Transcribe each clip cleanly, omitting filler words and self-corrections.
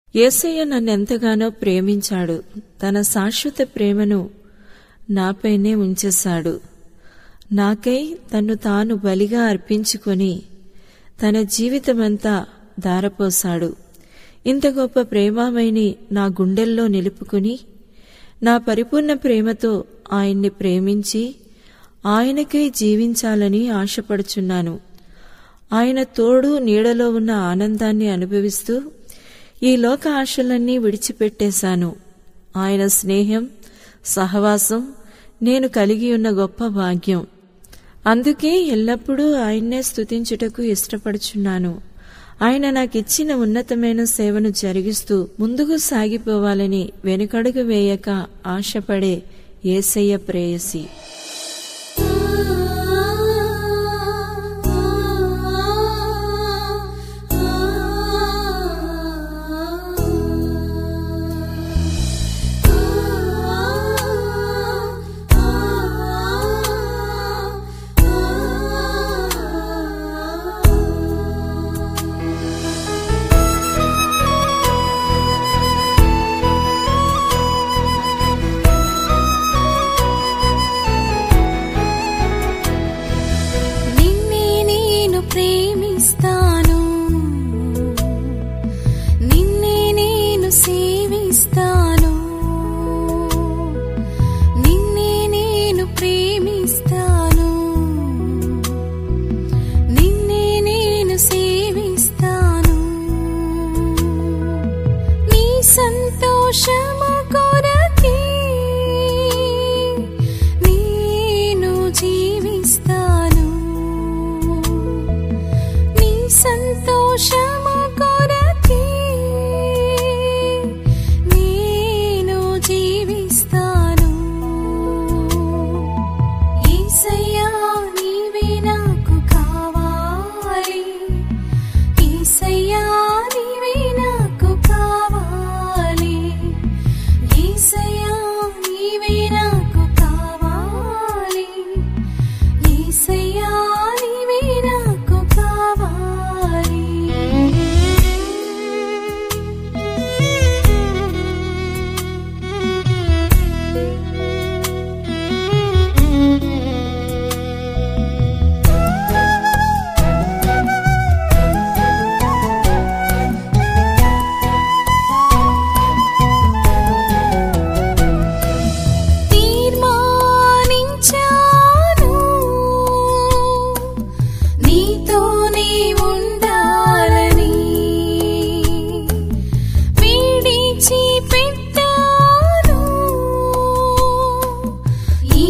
యేసయ్య నన్నెంతగానో ప్రేమించాడు. తన శాశ్వత ప్రేమను నాపైనే ఉంచేశాడు. నాకై తన్ను తాను బలిగా అర్పించుకొని తన జీవితమంతా ధారపోశాడు. ఇంత గొప్ప ప్రేమామయిని నా గుండెల్లో నిలుపుకుని నా పరిపూర్ణ ప్రేమతో ఆయన్ని ప్రేమించి ఆయనకై జీవించాలని ఆశపడుచున్నాను. ఆయన తోడు నీడలో ఉన్న ఆనందాన్ని అనుభవిస్తూ ఈ లోక ఆశలన్నీ విడిచిపెట్టేశాను. ఆయన స్నేహం, సహవాసం నేను కలిగి ఉన్న గొప్ప భాగ్యం. అందుకే ఎల్లప్పుడూ ఆయన్నే స్తుతించుటకు ఇష్టపడుచున్నాను. ఆయన నాకిచ్చిన ఉన్నతమైన సేవను జరిగిస్తూ ముందుకు సాగిపోవాలని వెనుకడుగు వేయక ఆశపడే యేసయ్య ప్రేయసి. సంతోషము కొరకే నేను జీవిస్తాను. నీ సంతోషము కొరకే నేను జీవిస్తాను. యేసయ్యా నీవే నాకు కావాలి. యేసయ్యా నీవే నాకు కావాలి. యేసయ్యా నీవే నాకు కావాలి. యేసయ్యా నీవే నాకు కావాలి. తీర్మానించాను నీతోనే ఉండాలని. విడిచిపెట్టాను ఈ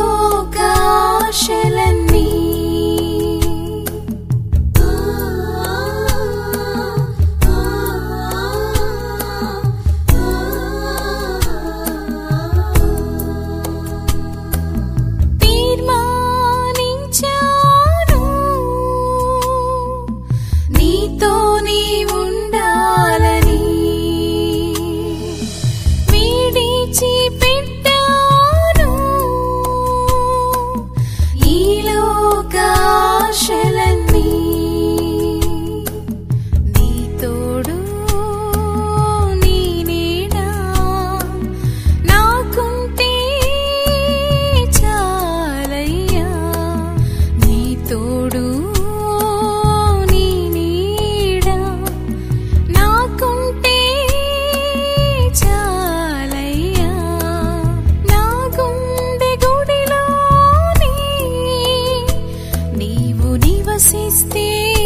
లోకాశలన్నీ. తీర్మానించాను నీతోనే ఉండాలని. విడిచిపెట్టాను ఈ లోకాశలన్నీ. నీ తోడు నీ నీడ నాకుంటే చాలయ్యా. నీ తోడు నీ నీడ నాకుంటే చాలయ్యా. నా గుండె గుడిలోని నీవు నివసిస్తే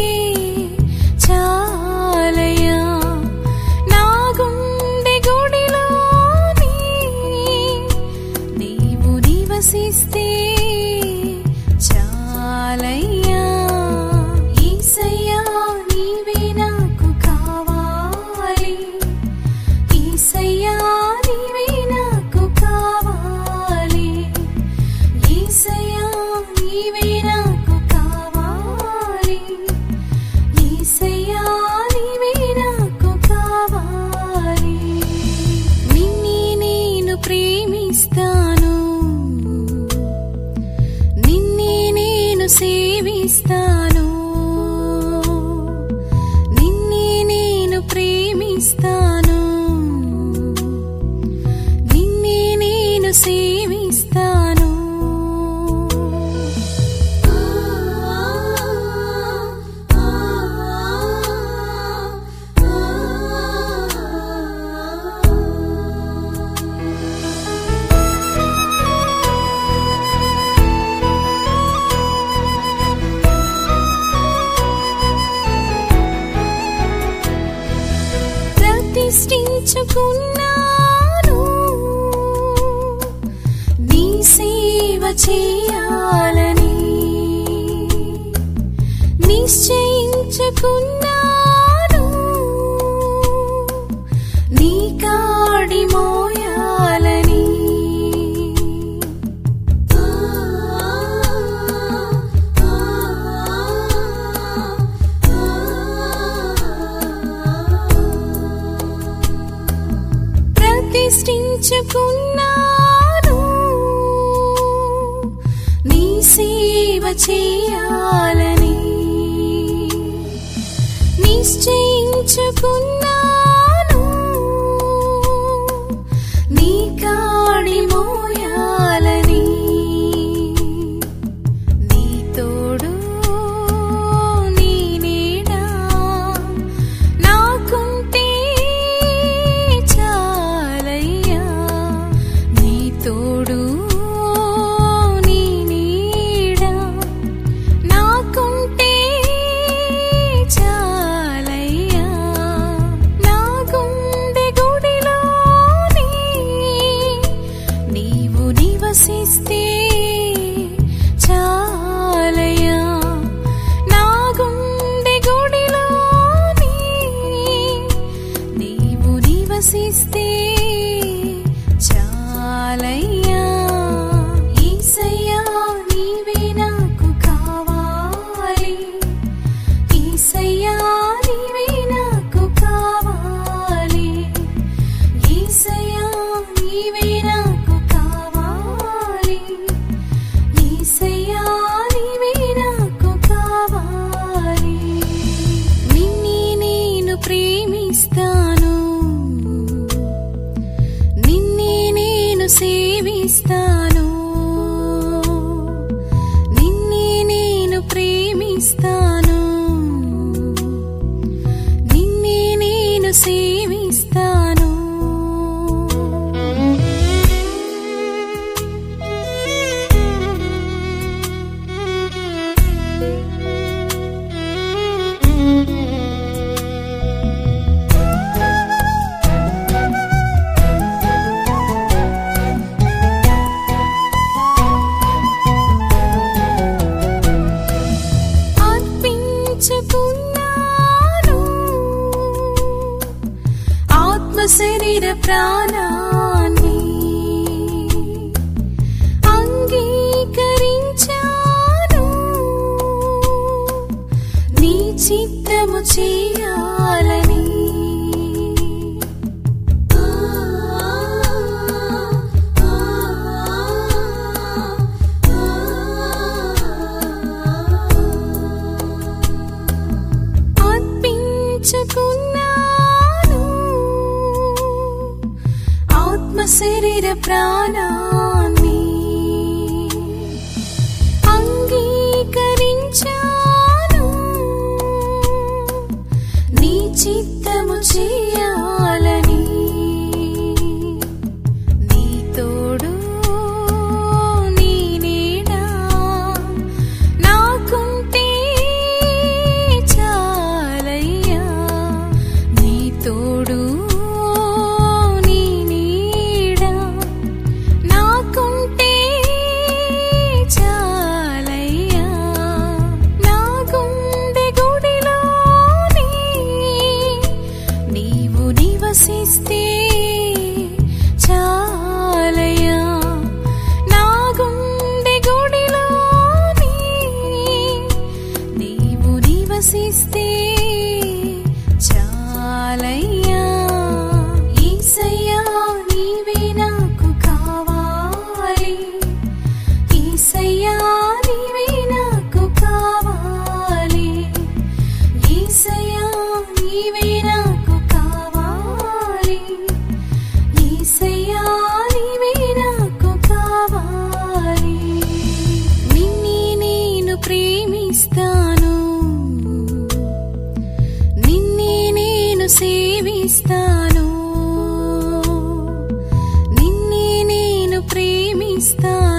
చాలయ్యా. నా గుండె గుడిలోని నీవు నివసిస్తే చాలయ్యా. యేసయ్యా నీవే నాకు కావాలి. యేసయ్యా నీవే నాకు కావాలి. యేసయ్యా నీవే నాకు కావాలి. యేసయ్యా నీవే నాకు కావాలి. నిన్నే నేను ప్రేమిస్తాను. నిన్నే నేను సేవిస్తాను. నిన్నే నేను ప్రేమిస్తాను. ప్రతిష్ఠించుకున్నాను నీ సేవ చేయాలని, నిశ్చయించుకున్నాను నీ కాడి మోయాలని. ప్రతిష్ఠించుకున్నాను నీ సేవ చేయాలని, నిశ్చయించుకున్నాను నీ కాడి మోయాలని. నీ తోడు నీ నీడ నాకుంటే చాలయ్యా, నీ తోడు నీ నీడ నాకుంటే చాలయ్యా. నా గుండె గుడిలోని నీవు నివసిస్తే చాలయ్యా, నా గుండె గుడిలోని నీవు నివసిస్తే చాలయ్యా. యేసయ్యా నీవే నాకు కావాలి, యేసయ్యా నీవే నాకు కావాలి, యేసయ్యా నీవే నాకు కావాలి, యేసయ్యా నీవే నాకు కావాలి. నిన్నే నేను ప్రేమిస్తాను, నిన్నే నేను సేవిస్తాను, నిన్నే నేను ప్రేమిస్తాను, నిన్నే నేను సేవిస్తాను. అర్పించుకున్నాను ఆత్మ శరీర ప్రాణాన్ని, అంగీకరించాను నీ చిత్తము చేయాలని. అర్పించుకున్నాను ఆత్మ శరీర ప్రాణాన్ని, అంగీకరించాను నీ చిత్తము చేయాలని. నీ తోడు నీ నీడ నాకుంటే చాలయ్యా, నీ తోడు నీ నీడ నాకుంటే చాలయ్యా. నా గుండె గుడిలోని నీవు నివసిస్తే చాలయ్యా, నా గుండె గుడిలోని నీవు నివసిస్తే చాలయ్యా. యేసయ్యా నీవే నాకు కావాలి, యేసయ్యా నీవే నాకు కావాలి, యేసయ్యా నీవే నాకు కావాలి, యేసయ్యా నీవే నాకు కావాలి. నిన్నే నేను ప్రేమిస్తాను, నిన్నే నేను సేవిస్తాను, నిన్నే నేను ప్రేమిస్తాను.